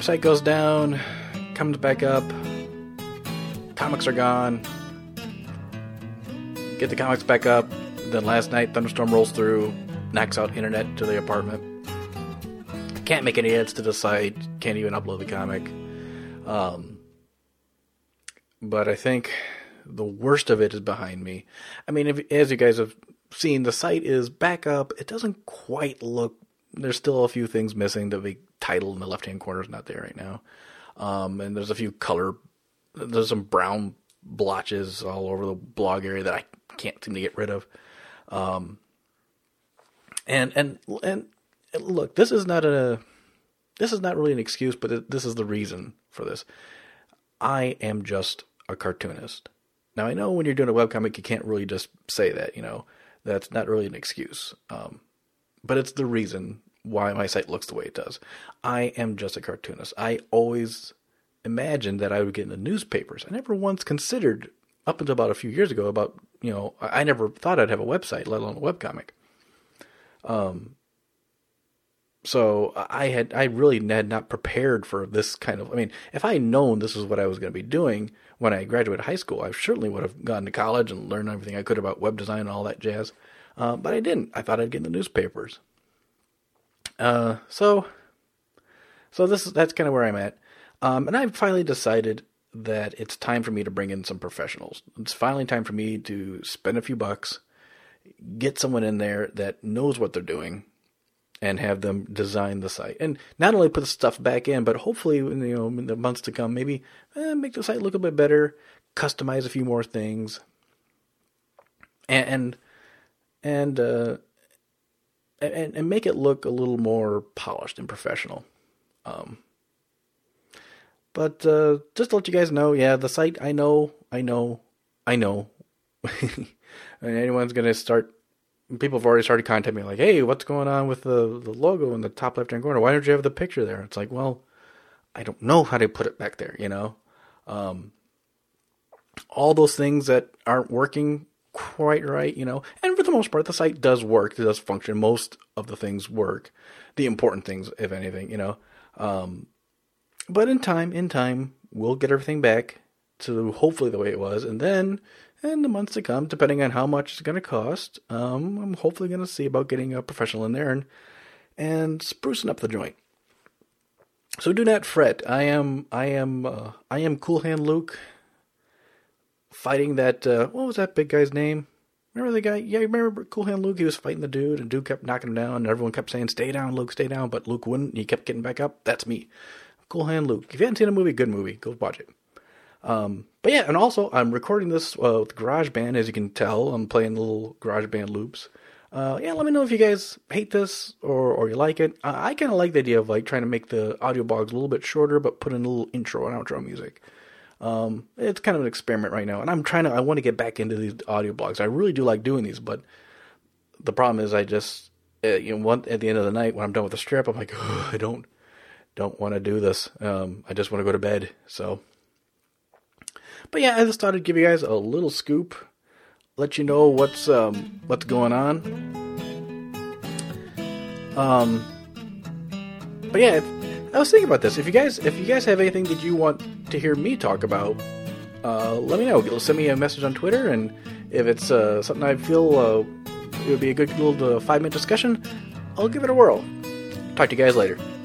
website goes down, comes back up, comics are gone, get the comics back up, then last night thunderstorm rolls through, knocks out internet to the apartment. Can't make any edits to the site, can't even upload the comic. But I think the worst of it is behind me. I mean, as you guys have seen, the site is back up. It doesn't quite look... There's still a few things missing. The big title in the left-hand corner is not there right now. And there's a few there's some brown blotches all over the blog area that I can't seem to get rid of. And look, this is not really an excuse, but this is the reason for this. I am just a cartoonist. Now, I know when you're doing a webcomic, you can't really just say that, that's not really an excuse. But it's the reason why my site looks the way it does. I am just a cartoonist. I always imagined that I would get in the newspapers. I never once considered, up until about a few years ago, about, I never thought I'd have a website, let alone a webcomic. So I really had not prepared for this kind of, if I had known this was what I was going to be doing when I graduated high school, I certainly would have gone to college and learned everything I could about web design and all that jazz. But I didn't. I thought I'd get in the newspapers. So that's kind of where I'm at. And I've finally decided that it's time for me to bring in some professionals. It's finally time for me to spend a few bucks, get someone in there that knows what they're doing, and have them design the site. And not only put the stuff back in, but hopefully, in the months to come, maybe make the site look a bit better, customize a few more things, and make it look a little more polished and professional. But just to let you guys know, the site, I know. Anyone's going to start... People have already started contacting me like, hey, what's going on with the logo in the top left-hand corner? Why don't you have the picture there? It's like, well, I don't know how to put it back there, all those things that aren't working quite right, And for the most part, the site does work. It does function. Most of the things work. The important things, if anything, But in time, we'll get everything back to hopefully the way it was. And then... in the months to come, depending on how much it's going to cost, I'm hopefully going to see about getting a professional in there and sprucing up the joint. So do not fret. I am Cool Hand Luke, fighting that. What was that big guy's name? Remember the guy? Yeah, you remember Cool Hand Luke? He was fighting the dude, and dude kept knocking him down, and everyone kept saying, "Stay down, Luke, stay down." But Luke wouldn't. And he kept getting back up. That's me, Cool Hand Luke. If you haven't seen the movie, good movie. Go watch it. But yeah, and also I'm recording this with GarageBand, as you can tell. I'm playing little GarageBand loops. Let me know if you guys hate this or you like it. I kind of like the idea of trying to make the audio blogs a little bit shorter, but put in a little intro and outro music. It's kind of an experiment right now, and I want to get back into these audio blogs. I really do like doing these, but the problem is I just, at the end of the night when I'm done with the strip, I'm like, I don't want to do this. I just want to go to bed. So. But yeah, I just thought I'd give you guys a little scoop, let you know what's going on. But yeah, I was thinking about this. If you guys have anything that you want to hear me talk about, let me know. Send me a message on Twitter, and if it's something I feel it would be a good little 5-minute discussion, I'll give it a whirl. Talk to you guys later.